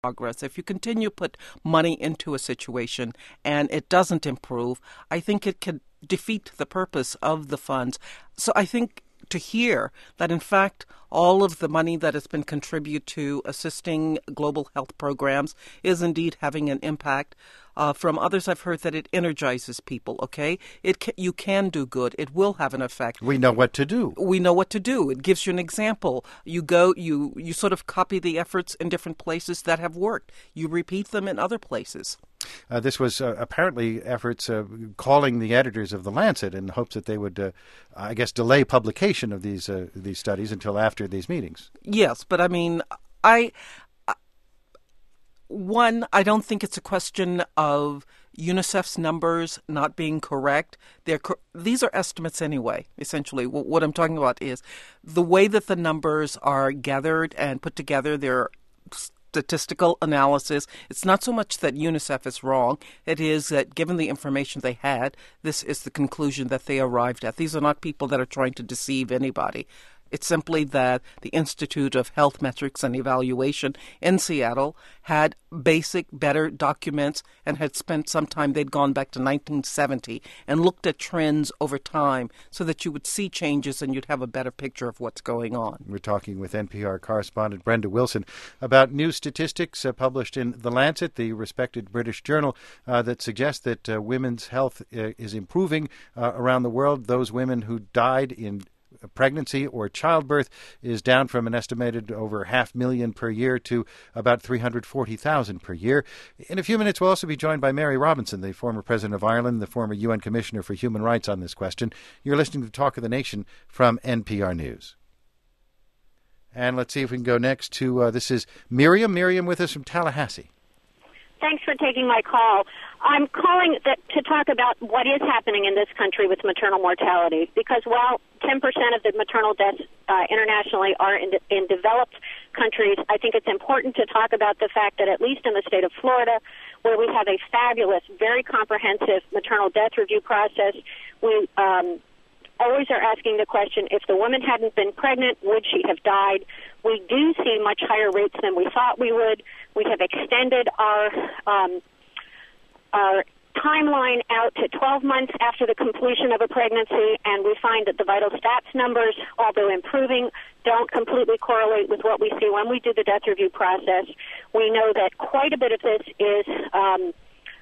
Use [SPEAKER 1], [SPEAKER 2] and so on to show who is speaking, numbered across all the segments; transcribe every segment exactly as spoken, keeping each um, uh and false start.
[SPEAKER 1] progress. If you continue to put money into a situation and it doesn't improve, I think it could defeat the purpose of the funds. So I think to hear that, in fact, all of the money that has been contributed to assisting global health programs is indeed having an impact. Uh, from others, I've heard that it energizes people, okay? It ca- you can do good. It will have an effect.
[SPEAKER 2] We know what to do.
[SPEAKER 1] We know what to do. It gives you an example. You go, you, you sort of copy the efforts in different places that have worked. You repeat them in other places.
[SPEAKER 2] Uh, this was uh, apparently efforts uh, calling the editors of The Lancet in hopes that they would, uh, I guess, delay publication of these uh, these studies until after these meetings.
[SPEAKER 1] Yes, but I mean, I, I one, I don't think it's a question of UNICEF's numbers not being correct. They're cor- these are estimates anyway, essentially. W- what I'm talking about is the way that the numbers are gathered and put together. They're statistical analysis. It's not so much that UNICEF is wrong. It is that given the information they had, this is the conclusion that they arrived at. These are not people that are trying to deceive anybody. It's simply that the Institute of Health Metrics and Evaluation in Seattle had basic, better documents and had spent some time. They'd gone back to nineteen seventy and looked at trends over time so that you would see changes and you'd have a better picture of what's going on.
[SPEAKER 2] We're talking with N P R correspondent Brenda Wilson about new statistics uh, published in The Lancet, the respected British journal, uh, that suggests that uh, women's health uh, is improving uh, around the world. Those women who died in pregnancy or childbirth is down from an estimated over half million per year to about three hundred forty thousand per year. In a few minutes, we'll also be joined by Mary Robinson, the former president of Ireland, the former U N Commissioner for Human Rights on this question. You're listening to Talk of the Nation from N P R News. And let's see if we can go next to, uh, this is Miriam. Miriam with us from Tallahassee.
[SPEAKER 3] Thanks for taking my call. I'm calling that, to talk about what is happening in this country with maternal mortality, because while ten percent of the maternal deaths uh, internationally are in, de- in developed countries, I think it's important to talk about the fact that at least in the state of Florida, where we have a fabulous, very comprehensive maternal death review process, we um, always are asking the question, if the woman hadn't been pregnant, would she have died? We do see much higher rates than we thought we would. We have extended our um, our timeline out to twelve months after the completion of a pregnancy, and we find that the vital stats numbers, although improving, don't completely correlate with what we see when we do the death review process. We know that quite a bit of this is um,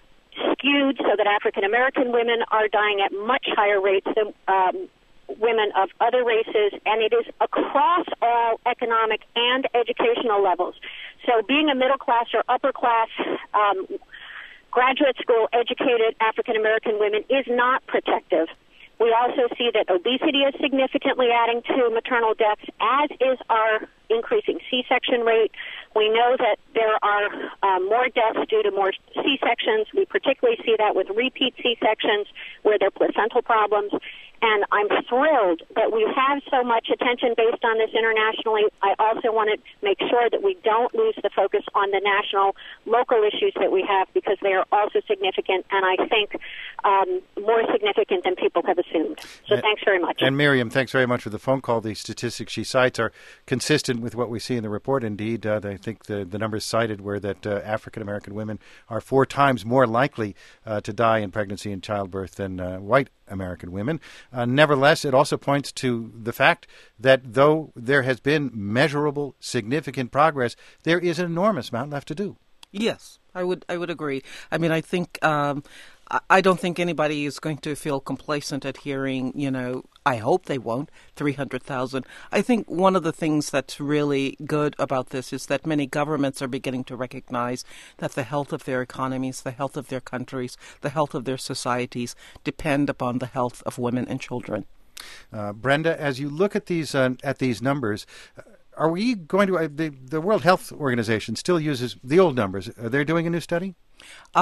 [SPEAKER 3] skewed so that African American women are dying at much higher rates than um, women of other races, and it is across all economic and educational levels. So being a middle class or upper class um, graduate school educated African American women is not protective. We also see that obesity is significantly adding to maternal deaths, as is our increasing C-section rate. We know that there are um, more deaths due to more C-sections. We particularly see that with repeat C-sections where there are placental problems. And I'm thrilled that we have so much attention based on this internationally. I also want to make sure that we don't lose the focus on the national, local issues that we have, because they are also significant, and I think um, more significant than people have assumed. So uh, thanks very much.
[SPEAKER 2] And Miriam, thanks very much for the phone call. The statistics she cites are consistent with what we see in the report. Indeed, uh, I think the, the numbers cited were that uh, African-American women are four times more likely uh, to die in pregnancy and childbirth than uh, white American women. Uh, nevertheless, it also points to the fact that though there has been measurable, significant progress, there is an enormous amount left to do.
[SPEAKER 1] Yes, I would I would agree. I mean, I think um, I don't think anybody is going to feel complacent at hearing, you know, I hope they won't, three hundred thousand. I think one of the things that's really good about this is that many governments are beginning to recognize that the health of their economies, the health of their countries, the health of their societies depend upon the health of women and children.
[SPEAKER 2] Uh, Brenda, as you look at these uh, at these numbers, are we going to, uh, the, the World Health Organization still uses the old numbers. Are they doing a new study?
[SPEAKER 1] Um,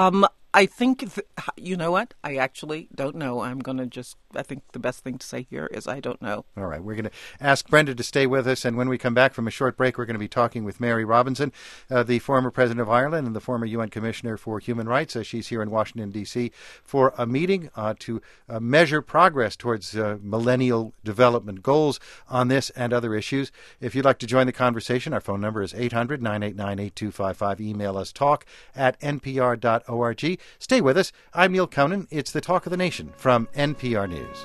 [SPEAKER 1] I think, th- you know what? I actually don't know. I'm going to just, I think the best thing to say here is I don't know.
[SPEAKER 2] All right. We're going to ask Brenda to stay with us. And when we come back from a short break, we're going to be talking with Mary Robinson, uh, the former president of Ireland and the former U N Commissioner for Human Rights. Uh, she's here in Washington, D C for a meeting uh, to uh, measure progress towards uh, millennial development goals on this and other issues. If you'd like to join the conversation, our phone number is eight hundred, nine eight nine, eight two five five. Email us talk at n p r dot org. Stay with us. I'm Neil Conan. It's the Talk of the Nation from N P R News.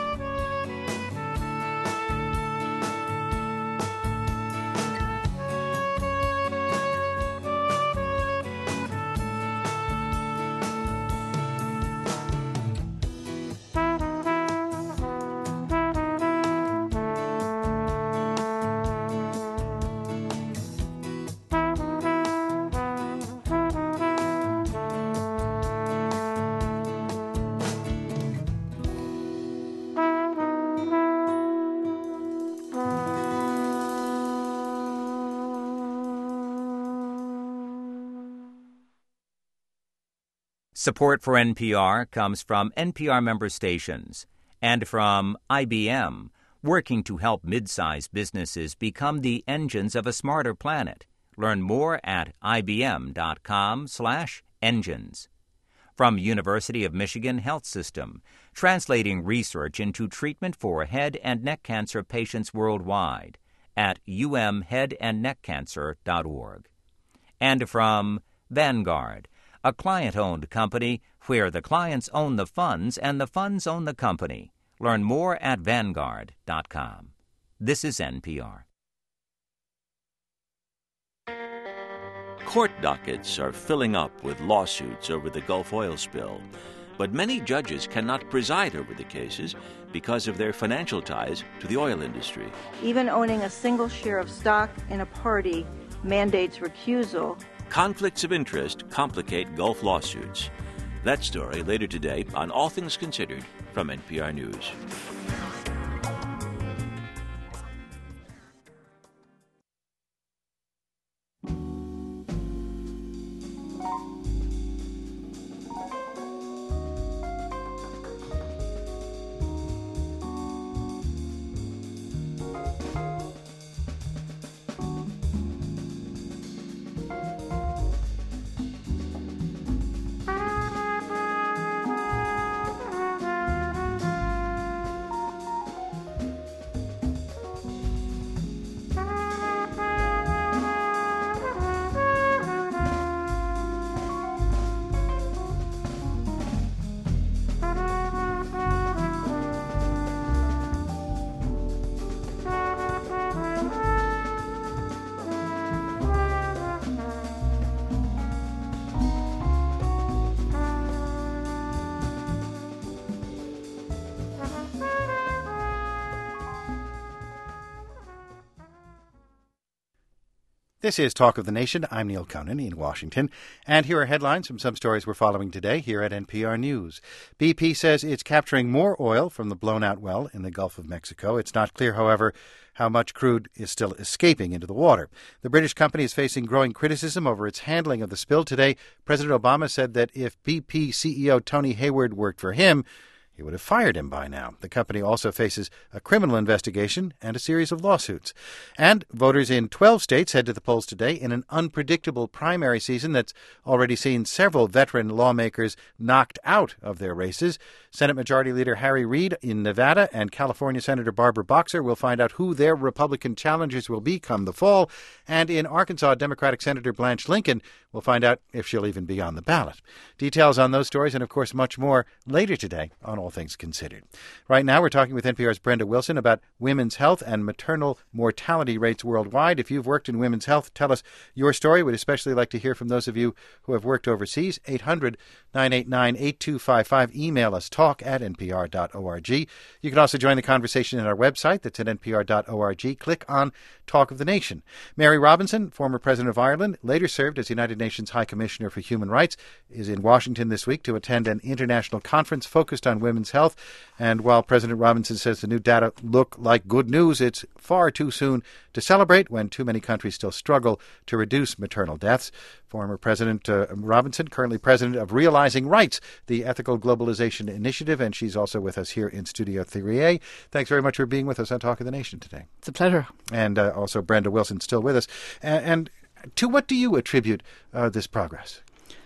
[SPEAKER 4] Support for N P R comes from N P R member stations and from I B M, working to help mid-sized businesses become the engines of a smarter planet. Learn more at ibm.com slash engines. From University of Michigan Health System, translating research into treatment for head and neck cancer patients worldwide at u m head and neck cancer dot org. And from Vanguard, a client-owned company where the clients own the funds and the funds own the company. Learn more at vanguard dot com. This is N P R.
[SPEAKER 5] Court dockets are filling up with lawsuits over the Gulf oil spill, but many judges cannot preside over the cases because of their financial ties to the oil industry.
[SPEAKER 6] Even owning a single share of stock in a party mandates recusal.
[SPEAKER 5] Conflicts of interest complicate Gulf lawsuits. That story later today on All Things Considered from N P R News.
[SPEAKER 2] This is Talk of the Nation. I'm Neil Conan in Washington. And here are headlines from some stories we're following today here at N P R News. B P says it's capturing more oil from the blown-out well in the Gulf of Mexico. It's not clear, however, how much crude is still escaping into the water. The British company is facing growing criticism over its handling of the spill. Today, President Obama said that if B P C E O Tony Hayward worked for him, he would have fired him by now. The company also faces a criminal investigation and a series of lawsuits. And voters in twelve states head to the polls today in an unpredictable primary season that's already seen several veteran lawmakers knocked out of their races. Senate Majority Leader Harry Reid in Nevada and California Senator Barbara Boxer will find out who their Republican challengers will be come the fall. And in Arkansas, Democratic Senator Blanche Lincoln will find out if she'll even be on the ballot. Details on those stories and, of course, much more later today on All Things Considered. Right now, we're talking with N P R's Brenda Wilson about women's health and maternal mortality rates worldwide. If you've worked in women's health, tell us your story. We'd especially like to hear from those of you who have worked overseas. eight hundred, nine eight nine, eight two five five. Email us, talk at n p r dot org. You can also join the conversation at our website. That's at n p r dot org. Click on Talk of the Nation. Mary Robinson, former President of Ireland, later served as United Nations High Commissioner for Human Rights, is in Washington this week to attend an international conference focused on women's health. And while President Robinson says the new data look like good news, it's far too soon to celebrate when too many countries still struggle to reduce maternal deaths. Former President uh, Robinson, currently president of Realizing Rights, the Ethical Globalization Initiative, and she's also with us here in Studio three A. Thanks very much for being with us on Talk of the Nation today.
[SPEAKER 7] It's a pleasure.
[SPEAKER 2] And uh, also Brenda Wilson still with us. And, and to what do you attribute uh, this progress?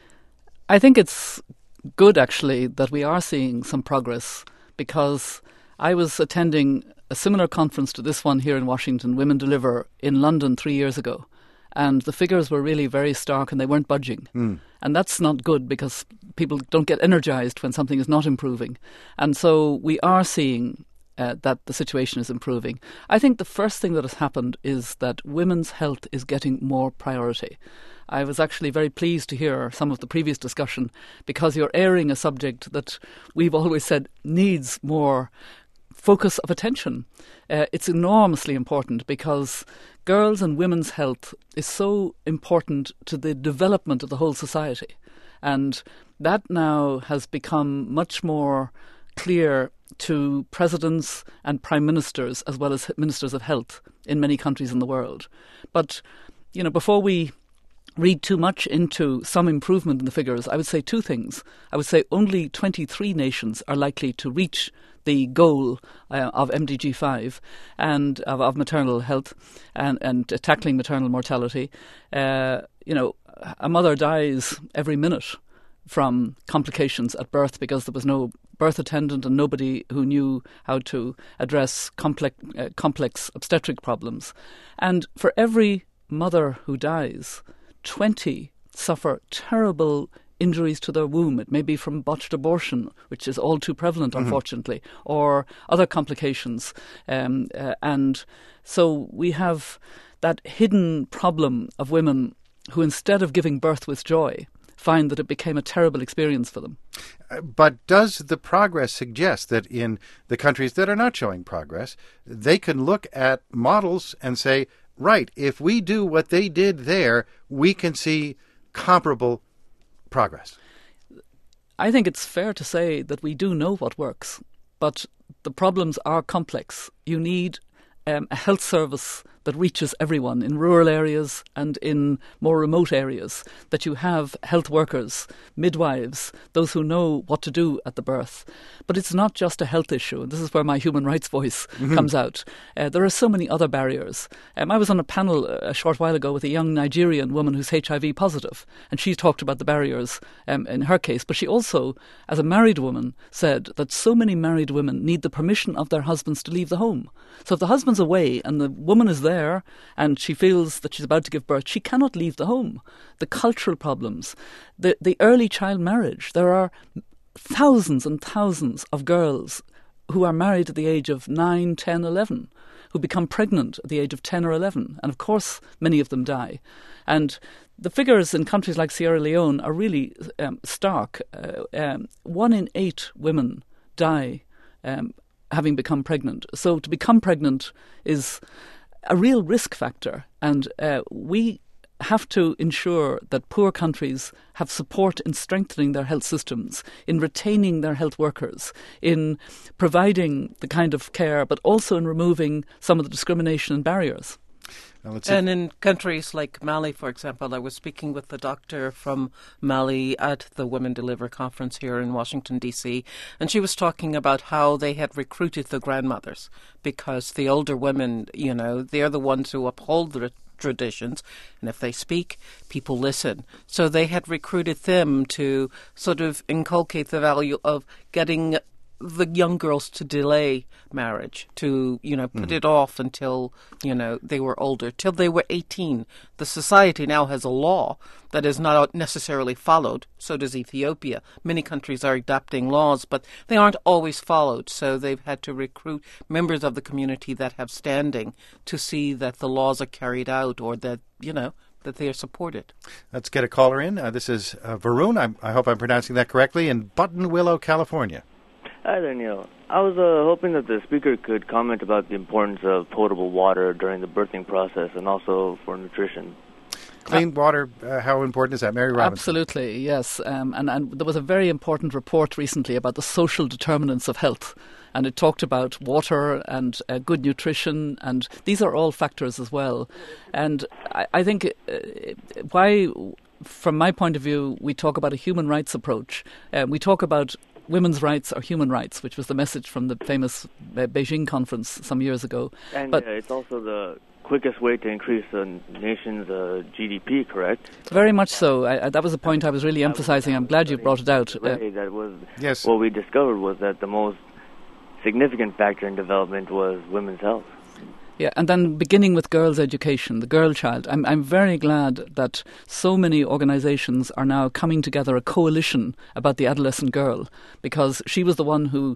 [SPEAKER 7] I think it's good, actually, that we are seeing some progress, because I was attending a similar conference to this one here in Washington, Women Deliver, in London three years ago. And the figures were really very stark and they weren't budging. Mm. And that's not good, because people don't get energized when something is not improving. And so we are seeing uh, that the situation is improving. I think the first thing that has happened is that women's health is getting more priority. I was actually very pleased to hear some of the previous discussion, because you're airing a subject that we've always said needs more focus of attention. Uh, it's enormously important, because girls' and women's health is so important to the development of the whole society. And that now has become much more clear to presidents and prime ministers, as well as ministers of health in many countries in the world. But, you know, before we read too much into some improvement in the figures, I would say two things. I would say only twenty-three nations are likely to reach the goal uh, of M D G five and of, of maternal health and, and uh, tackling maternal mortality. Uh, you know, a mother dies every minute from complications at birth because there was no birth attendant and nobody who knew how to address complex, uh, complex obstetric problems. And for every mother who dies, twenty suffer terrible injuries to their womb. It may be from botched abortion, which is all too prevalent, mm-hmm. unfortunately, or other complications. Um, uh, and so we have that hidden problem of women who, instead of giving birth with joy, find that it became a terrible experience for them.
[SPEAKER 2] Uh, but does the progress suggest that in the countries that are not showing progress, they can look at models and say, right, if we do what they did there, we can see comparable progress?
[SPEAKER 7] I think it's fair to say that we do know what works, but the problems are complex. You need um, a health service that reaches everyone in rural areas and in more remote areas, that you have health workers, midwives, those who know what to do at the birth. But it's not just a health issue, and this is where my human rights voice mm-hmm. comes out. Uh, there are so many other barriers. Um, I was on a panel a short while ago with a young Nigerian woman who's H I V positive, and she talked about the barriers um, in her case. But she also, as a married woman, said that so many married women need the permission of their husbands to leave the home. So if the husband's away and the woman is there and she feels that she's about to give birth, she cannot leave the home. The cultural problems, the, the early child marriage. There are thousands and thousands of girls who are married at the age of nine, ten, eleven, who become pregnant at the age of ten or eleven. And of course, many of them die. And the figures in countries like Sierra Leone are really um, stark. Uh, um, one in eight women die um, having become pregnant. So to become pregnant is a real risk factor, and uh, we have to ensure that poor countries have support in strengthening their health systems, in retaining their health workers, in providing the kind of care, but also in removing some of the discrimination and barriers.
[SPEAKER 1] And in countries like Mali, for example, I was speaking with the doctor from Mali at the Women Deliver conference here in Washington, D C, and she was talking about how they had recruited the grandmothers because the older women, you know, they're the ones who uphold the traditions, and if they speak, people listen. So they had recruited them to sort of inculcate the value of getting the young girls to delay marriage, to, you know, put mm. it off until, you know, they were older, till they were eighteen. The society now has a law that is not necessarily followed. So does Ethiopia. Many countries are adopting laws, but they aren't always followed. So they've had to recruit members of the community that have standing to see that the laws are carried out, or that, you know, that they are supported.
[SPEAKER 2] Let's get a caller in. Uh, this is uh, Varun. I, I hope I'm pronouncing that correctly, in Buttonwillow, California.
[SPEAKER 8] Hi there, Neil. I was uh, hoping that the speaker could comment about the importance of potable water during the birthing process and also for nutrition.
[SPEAKER 2] Clean water, uh, how important is that? Mary Robinson.
[SPEAKER 7] Absolutely, yes. Um, and, and there was a very important report recently about the social determinants of health. And it talked about water and uh, good nutrition, and these are all factors as well. And I, I think uh, why, from my point of view, we talk about a human rights approach. Uh, we talk about women's rights are human rights, which was the message from the famous uh, Beijing conference some years ago.
[SPEAKER 8] And
[SPEAKER 7] but
[SPEAKER 8] uh, it's also the quickest way to increase the nation's uh, G D P, correct?
[SPEAKER 7] Very much so. I, I, that was the point I was really emphasizing. I'm glad you brought it out.
[SPEAKER 8] Uh, that was
[SPEAKER 2] yes.
[SPEAKER 8] What we discovered was that the most significant factor in development was women's health.
[SPEAKER 7] Yeah, and then beginning with girls' education, the girl child. I'm I'm very glad that so many organisations are now coming together, a coalition about the adolescent girl, because she was the one who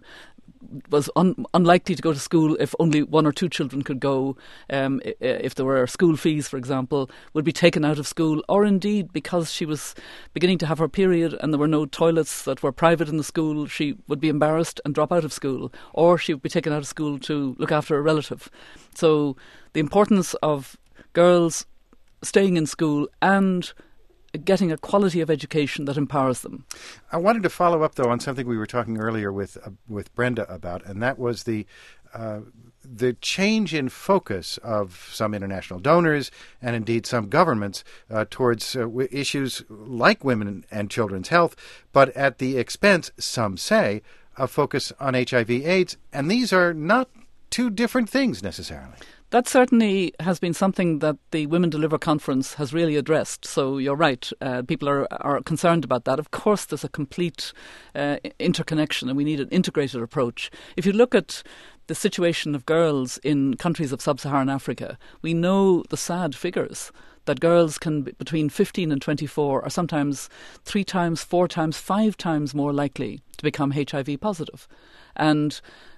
[SPEAKER 7] was un- unlikely to go to school if only one or two children could go, um, if there were school fees, for example, would be taken out of school, or indeed because she was beginning to have her period and there were no toilets that were private in the school, she would be embarrassed and drop out of school, or she would be taken out of school to look after a relative. So the importance of girls staying in school and getting a quality of education that empowers them.
[SPEAKER 2] I wanted to follow up, though, on something we were talking earlier with uh, with Brenda about, and that was the uh, the change in focus of some international donors and indeed some governments uh, towards uh, w- issues like women and children's health, but at the expense, some say, of focus on H I V AIDS. And these are not two different things necessarily.
[SPEAKER 7] That certainly has been something that the Women Deliver Conference has really addressed. So you're right, uh, people are, are concerned about that. Of course, there's a complete uh, interconnection and we need an integrated approach. If you look at the situation of girls in countries of sub-Saharan Africa, we know the sad figures that girls can be between fifteen and twenty-four are sometimes three times, four times, five times more likely to become H I V positive. And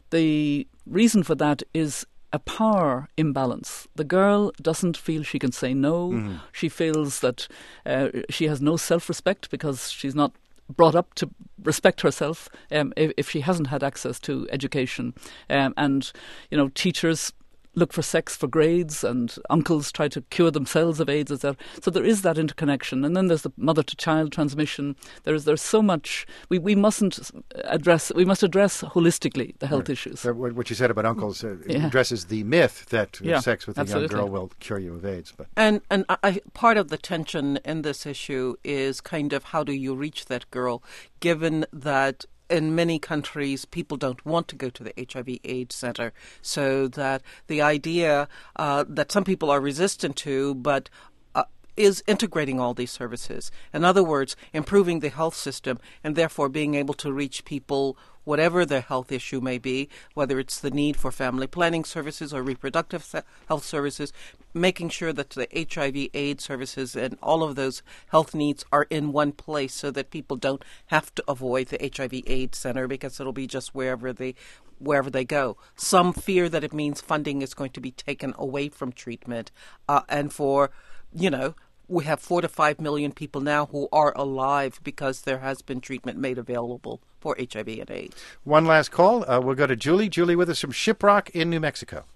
[SPEAKER 7] the reason for that is a power imbalance. The girl doesn't feel she can say no. Mm-hmm. She feels that uh, she has no self-respect because she's not brought up to respect herself um, if, if she hasn't had access to education. Um, and, you know, teachers look for sex for grades and uncles try to cure themselves of AIDS, et cetera. So there is that interconnection. And then there's the mother-to-child transmission. There is there's so much. We, we mustn't address, we must address holistically the health
[SPEAKER 2] right.
[SPEAKER 7] issues.
[SPEAKER 2] So what you said about uncles uh,
[SPEAKER 7] yeah.
[SPEAKER 2] addresses the myth that
[SPEAKER 7] yeah,
[SPEAKER 2] sex with
[SPEAKER 7] absolutely.
[SPEAKER 2] a young girl will cure you of AIDS. But
[SPEAKER 1] And, and I, part of the tension in this issue is kind of how do you reach that girl, given that in many countries, people don't want to go to the H I V AIDS center, so that the idea uh, that some people are resistant to, but uh, is integrating all these services. In other words, improving the health system and therefore being able to reach people whatever their health issue may be, whether it's the need for family planning services or reproductive health services, making sure that the H I V AIDS services and all of those health needs are in one place so that people don't have to avoid the H I V AIDS center because it'll be just wherever they wherever they go. Some fear that it means funding is going to be taken away from treatment. Uh, and for, you know, we have four to five million people now who are alive because there has been treatment made available for H I V and AIDS.
[SPEAKER 2] One last call. Uh, we'll go to Julie. Julie with us from Shiprock in New Mexico.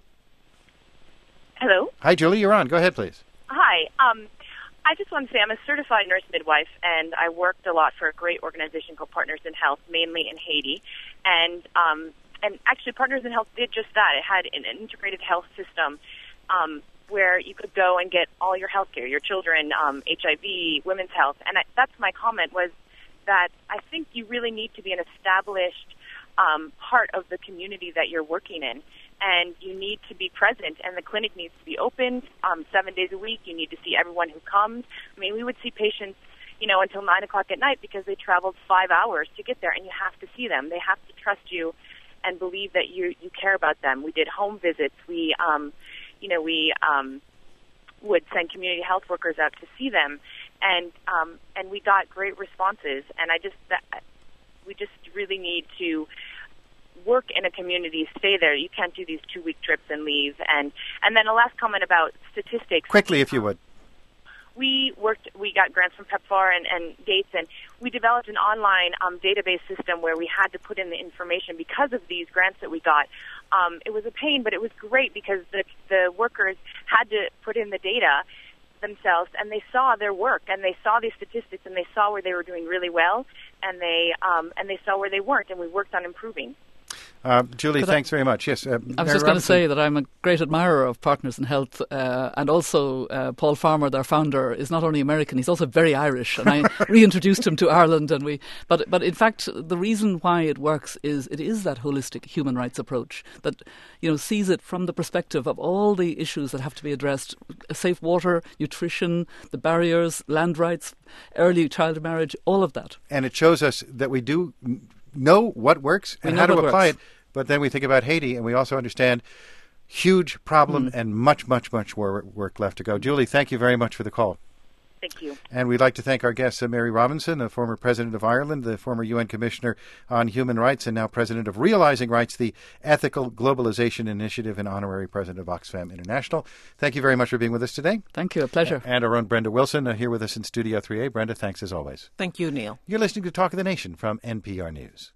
[SPEAKER 9] Hello.
[SPEAKER 2] Hi, Julie. You're on. Go ahead, please.
[SPEAKER 9] Hi. Um, I just want to say I'm a certified nurse midwife, and I worked a lot for a great organization called Partners in Health, mainly in Haiti. And um, and actually, Partners in Health did just that. It had an integrated health system um, where you could go and get all your health care, your children, um, H I V, women's health. And I, that's my comment was that I think you really need to be an established um, part of the community that you're working in. And you need to be present, and the clinic needs to be open um, seven days a week. You need to see everyone who comes. I mean, we would see patients, you know, until nine o'clock at night because they traveled five hours to get there, and you have to see them. They have to trust you and believe that you you care about them. We did home visits. We, um, you know, we um, would send community health workers out to see them, and um, and we got great responses. And I just, that, we just really need to work in a community, stay there. You can't do these two-week trips and leave. And and then a last comment about statistics.
[SPEAKER 2] Quickly, if you would.
[SPEAKER 9] we worked, we got grants from PEPFAR and, and Gates, and we developed an online um, database system where we had to put in the information because of these grants that we got. Um, it was a pain, but it was great because the, the workers had to put in the data themselves, and they saw their work, and they saw these statistics, and they saw where they were doing really well, and they um, and they saw where they weren't, and we worked on improving.
[SPEAKER 2] Uh, Julie,
[SPEAKER 7] Could
[SPEAKER 2] thanks
[SPEAKER 7] I,
[SPEAKER 2] very much. Yes, uh,
[SPEAKER 7] I was
[SPEAKER 2] Mary
[SPEAKER 7] just going to
[SPEAKER 2] Robinson.
[SPEAKER 7] say that I'm a great admirer of Partners in Health, uh, and also uh, Paul Farmer, their founder, is not only American, he's also very Irish, and I reintroduced him to Ireland. And we, but but in fact, the reason why it works is it is that holistic human rights approach that, you know, sees it from the perspective of all the issues that have to be addressed: safe water, nutrition, the barriers, land rights, early child marriage, all of that.
[SPEAKER 2] And it shows us that we do know what works and how to apply it. But then we think about Haiti, and we also understand huge problem mm. and much, much, much more work left to go. Julie, thank you very much for the call.
[SPEAKER 9] Thank you.
[SPEAKER 2] And we'd like to thank our guest, uh, Mary Robinson, the former president of Ireland, the former U N Commissioner on Human Rights, and now president of Realizing Rights, the Ethical Globalization Initiative, and honorary president of Oxfam International. Thank you very much for being with us today.
[SPEAKER 7] Thank you. A pleasure.
[SPEAKER 2] And our own Brenda Wilson uh, here with us in Studio three A. Brenda, thanks as always.
[SPEAKER 1] Thank you, Neil.
[SPEAKER 2] You're listening to Talk of the Nation from N P R News.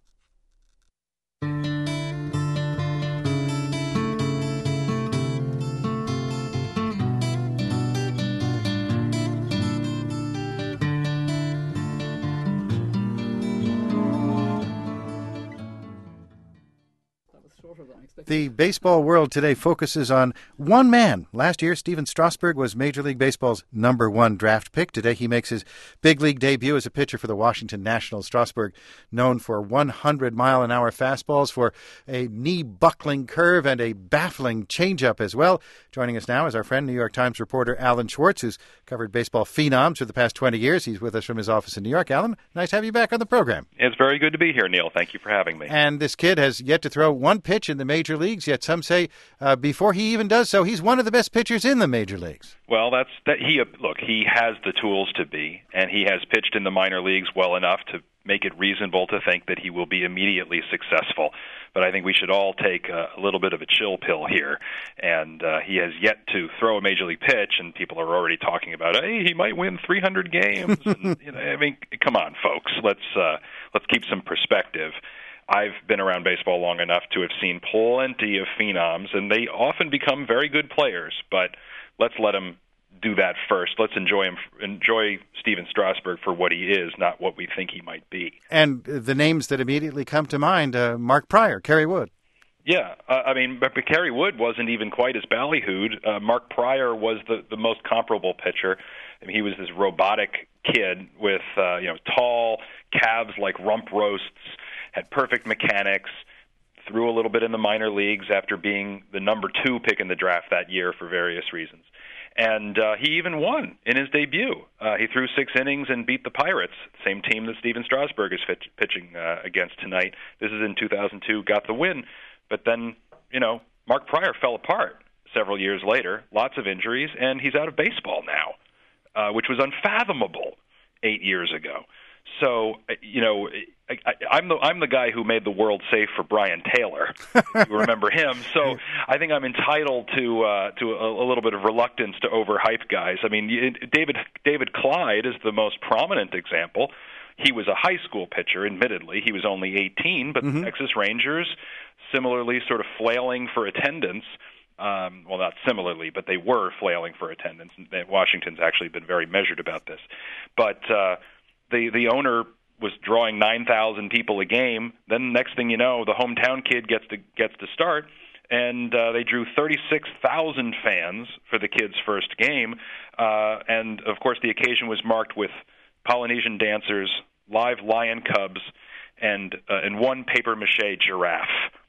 [SPEAKER 2] The baseball world today focuses on one man. Last year, Steven Strasburg was Major League Baseball's number one draft pick. Today, he makes his big league debut as a pitcher for the Washington Nationals. Strasburg, known for one hundred mile an hour fastballs, for a knee-buckling curve, and a baffling changeup as well. Joining us now is our friend, New York Times reporter Alan Schwartz, who's covered baseball phenoms for the past twenty years. He's with us from his office in New York. Alan, nice to have you back on the program.
[SPEAKER 10] It's very good to be here, Neil. Thank you for having me.
[SPEAKER 2] And this kid has yet to throw one pitch in the major leagues, yet some say uh, before he even does so, he's one of the best pitchers in the major leagues.
[SPEAKER 10] Well, that's that. He look, he has the tools to be, and he has pitched in the minor leagues well enough to make it reasonable to think that he will be immediately successful. But I think we should all take a, a little bit of a chill pill here. And uh, he has yet to throw a major league pitch, and people are already talking about, hey, he might win three hundred games. and, you know, I mean, come on, folks, let's uh, let's keep some perspective. I've been around baseball long enough to have seen plenty of phenoms, and they often become very good players. But let's let them do that first. Let's enjoy him, enjoy Steven Strasburg for what he is, not what we think he might be.
[SPEAKER 2] And the names that immediately come to mind: uh, Mark Pryor, Kerry Wood.
[SPEAKER 10] Yeah, uh, I mean, but, but Kerry Wood wasn't even quite as ballyhooed. Uh, Mark Pryor was the, the most comparable pitcher. I mean, he was this robotic kid with uh, you know tall calves like rump roasts, had perfect mechanics, threw a little bit in the minor leagues after being the number two pick in the draft that year for various reasons. And uh, he even won in his debut. Uh, he threw six innings and beat the Pirates, same team that Steven Strasburg is fit- pitching uh, against tonight. This is in two thousand two, got the win. But then, you know, Mark Pryor fell apart several years later, lots of injuries, and he's out of baseball now, uh, which was unfathomable eight years ago. So, you know, I, I, I'm the I'm the guy who made the world safe for Brian Taylor. If you remember him. So I think I'm entitled to uh, to a, a little bit of reluctance to overhype guys. I mean, David David Clyde is the most prominent example. He was a high school pitcher, admittedly. He was only eighteen, but mm-hmm. the Texas Rangers, similarly sort of flailing for attendance. Um, well, not similarly, but they were flailing for attendance. Washington's actually been very measured about this. But uh, the the owner was drawing nine thousand people a game. Then next thing you know, the hometown kid gets to gets to start, and uh, they drew thirty-six thousand fans for the kid's first game. Uh, and, of course, the occasion was marked with Polynesian dancers, live lion cubs, and uh, and one papier-mâché giraffe.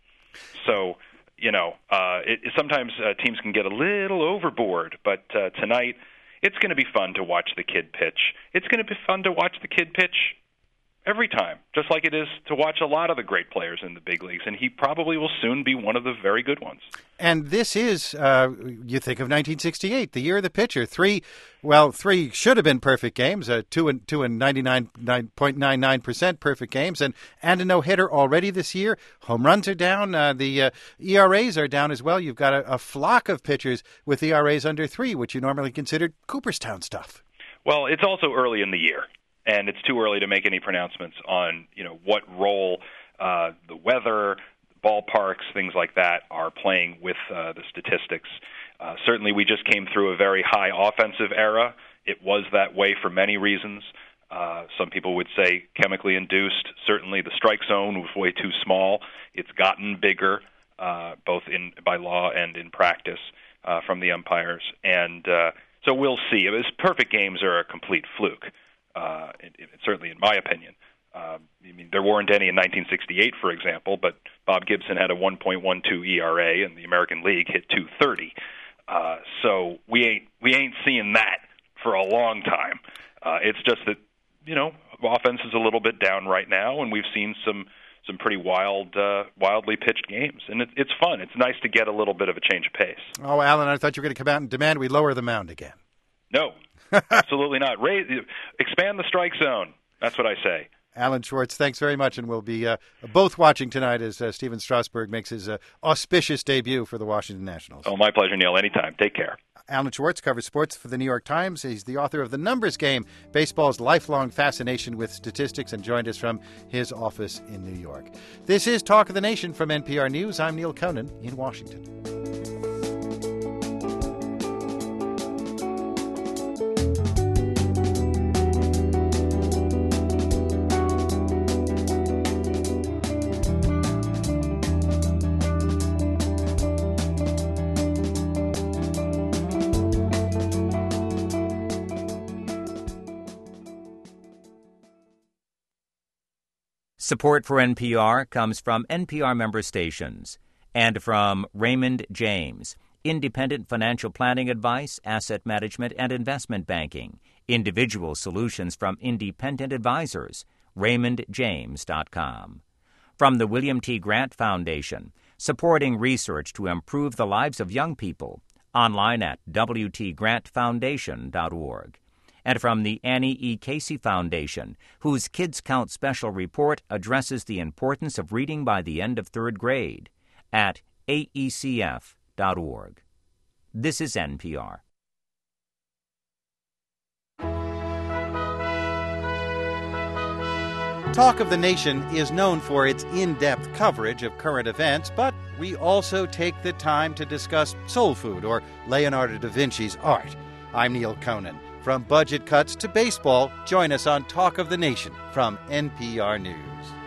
[SPEAKER 10] So, you know, uh, it, sometimes uh, teams can get a little overboard, but uh, tonight it's going to be fun to watch the kid pitch. It's going to be fun to watch the kid pitch every time, just like it is to watch a lot of the great players in the big leagues, and he probably will soon be one of the very good ones.
[SPEAKER 2] And this is, uh, you think of nineteen sixty-eight, the year of the pitcher. Three, well, three should have been perfect games, uh, two and two and ninety-nine point nine nine percent perfect games, and and a no-hitter already this year. Home runs are down. Uh, the uh, E R As are down as well. You've got a, a flock of pitchers with E R As under three, which you normally considered Cooperstown stuff.
[SPEAKER 10] Well, it's also early in the year, and it's too early to make any pronouncements on, you know, what role uh, the weather, ballparks, things like that are playing with uh, the statistics. Uh, certainly, we just came through a very high offensive era. It was that way for many reasons. Uh, some people would say chemically induced. Certainly, the strike zone was way too small. It's gotten bigger, uh, both in by law and in practice, uh, from the umpires. And uh, so we'll see. It was, perfect games are a complete fluke, uh, it, it, certainly in my opinion. Uh, I mean, there weren't any in nineteen sixty-eight, for example, but Bob Gibson had a one point one two E R A, and the American League hit two thirty. Uh, so we ain't we ain't seeing that for a long time. Uh, it's just that, you know, offense is a little bit down right now, and we've seen some some pretty wild, uh, wildly pitched games, and it, it's fun. It's nice to get a little bit of a change of pace.
[SPEAKER 2] Oh, Alan, I thought you were going to come out and demand we lower the mound again.
[SPEAKER 10] No, absolutely not. Raise, expand the strike zone. That's what I say.
[SPEAKER 2] Alan Schwartz, thanks very much, and we'll be uh, both watching tonight as uh, Stephen Strasburg makes his uh, auspicious debut for the Washington Nationals.
[SPEAKER 10] Oh, my pleasure, Neil. Anytime. Take care.
[SPEAKER 2] Alan Schwartz covers sports for the New York Times. He's the author of The Numbers Game, baseball's lifelong fascination with statistics, and joined us from his office in New York. This is Talk of the Nation from N P R News. I'm Neil Conan in Washington.
[SPEAKER 4] Support for N P R comes from N P R member stations and from Raymond James, independent financial planning advice, asset management, and investment banking. Individual solutions from independent advisors. raymond james dot com. From the William T. Grant Foundation, supporting research to improve the lives of young people. Online at w t grant foundation dot org. And from the Annie E. Casey Foundation, whose Kids Count special report addresses the importance of reading by the end of third grade, at a e c f dot org. This is N P R.
[SPEAKER 2] Talk of the Nation is known for its in-depth coverage of current events, but we also take the time to discuss soul food or Leonardo da Vinci's art. I'm Neil Conan. From budget cuts to baseball, join us on Talk of the Nation from N P R News.